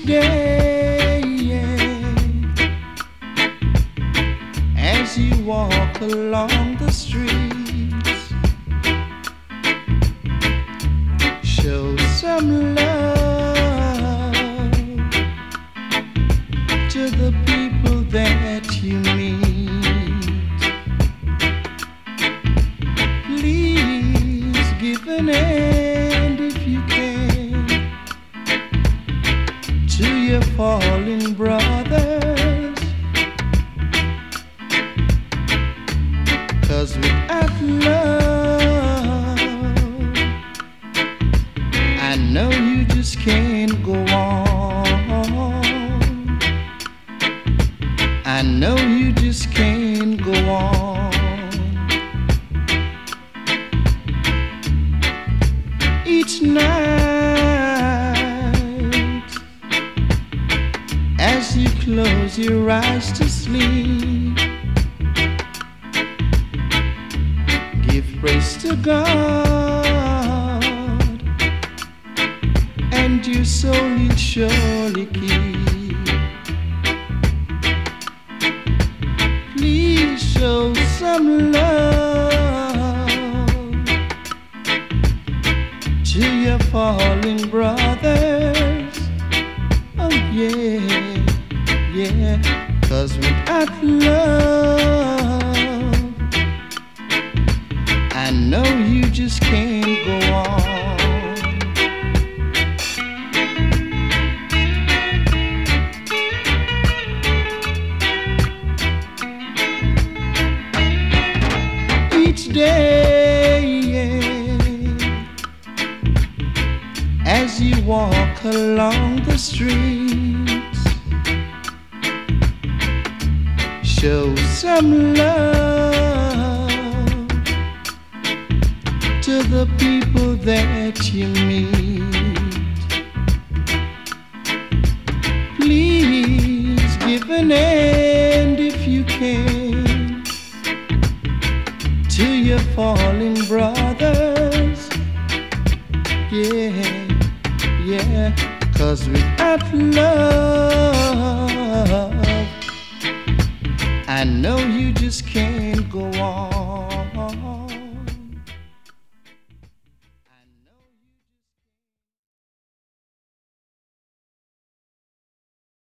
Each day, as you walk along the streets, show some love to the people that you meet. Please give an hand if you can to your fallen brothers, 'cause without love, I know you just can't go on. I know you just can't go on. Each night, as you close your eyes to sleep, give praise to God, and your soul will surely keep. Please show some love to your fallen brothers. Oh yeah, yeah, 'cause without love, I know you just can't go on. Each day, as you walk along the streets, show some love to the people that you meet. Please give an hand if you can to your fallen brothers. Yeah, yeah, 'cause without love, I know you just can't go on.